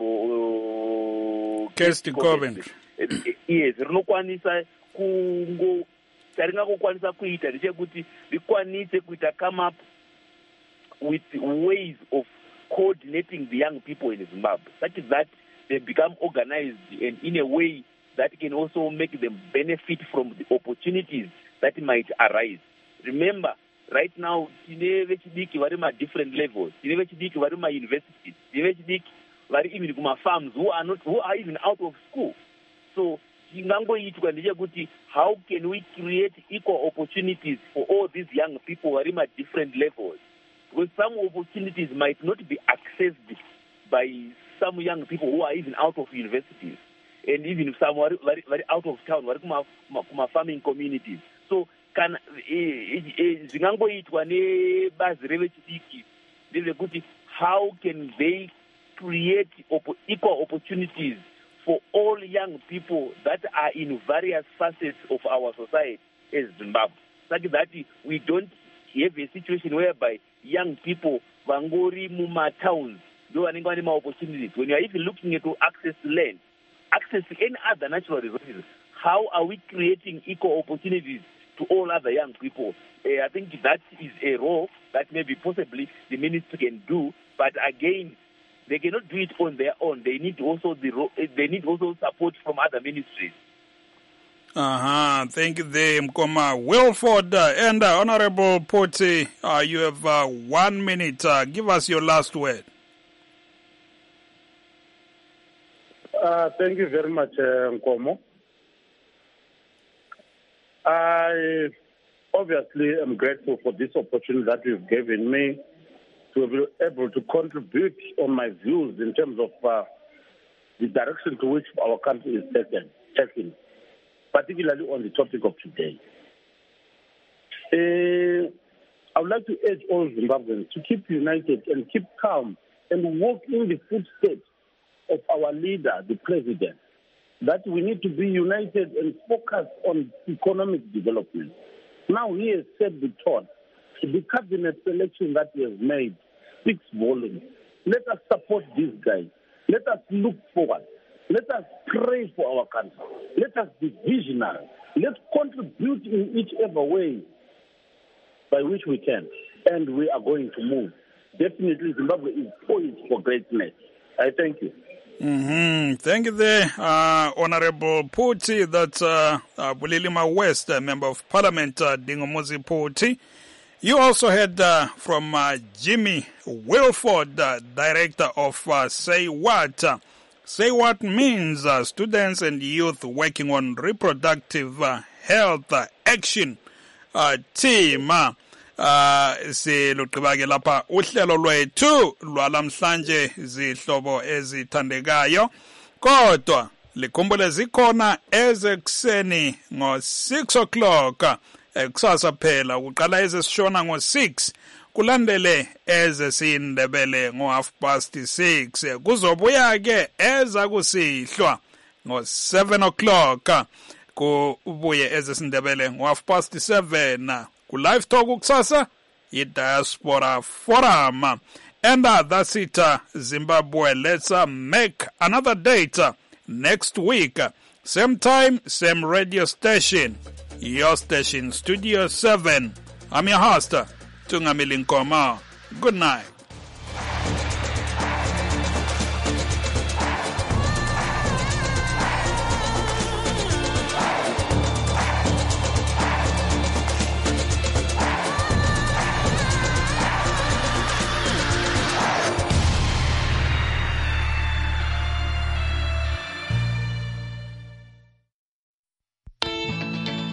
honorable Kirsty Coventry. Yes, rinokwanisa taringakokwanisa kuita ndechekuti rikwanise kuita come up with ways of coordinating the young people in Zimbabwe, such that they become organized and in a way that can also make them benefit from the opportunities that might arise. Remember, right now, tine vechidiki vari different levels. Tine vechidiki vari universities. Tine vechidiki vari even kuma farms who are even out of school. So, chingangoitwa ndechekuti how can we create equal opportunities for all these young people vari different levels? Because some opportunities might not be accessed by some young people who are even out of universities, and even some very out of town, very kuma farming communities. So can zvingangoitwa nebazi revechidiki ndezvekuti how can they create equal opportunities for all young people that are in various facets of our society as Zimbabwe, such that we don't have a situation whereby young people vangori muma towns do vanenge vane opportunities. When you are even looking at access to land, access to any other natural resources, how are we creating equal opportunities to all other young people? I think that is a role that maybe possibly the ministry can do, but again, they cannot do it on their own. They need also support from other ministries. Thank you there, Mkoma. Wilford and Honorable Poti, you have 1 minute. Give us your last word. Thank you very much, Nkomo. I obviously am grateful for this opportunity that you've given me to be able to contribute on my views in terms of the direction to which our country is taking, particularly on the topic of today. I would like to urge all Zimbabweans to keep united and keep calm and walk in the footsteps of our leader, the president, that we need to be united and focus on economic development. Now he has set the tone. The cabinet selection that he has made speaks volumes. Let us support these guys. Let us look forward. Let us pray for our country. Let us be visionary. Let's contribute in whichever way by which we can. And we are going to move. Definitely Zimbabwe is poised for greatness. I thank you. Thank you there, Honorable Poti. That's Bulilima West, Member of Parliament, Dingomuzi Poti. You also heard from Jimmy Wilford, Director of Say What. Say What means students and youth working on reproductive health action team. Silugqibake lapha uhlelo lwethu lwalamhlanje zihlobo ezithandekayo, kodwa likhumbule zikhona ezekuseni ngo-6 o'clock kusasa phela, kuqala ezesishona ngo-6 kulandele ezesindebele ngo-6:30, kuzobuya ke ezakusihlwa ngo-7 o'clock, kubuye ezesindebele ngo-7:30. Live Talk kusasa Diaspora Forum. And that's it, Zimbabwe. Let's make another date next week. Same time, same radio station. Your station, Studio 7. I'm your host, Tungamili Nkoma. Good night.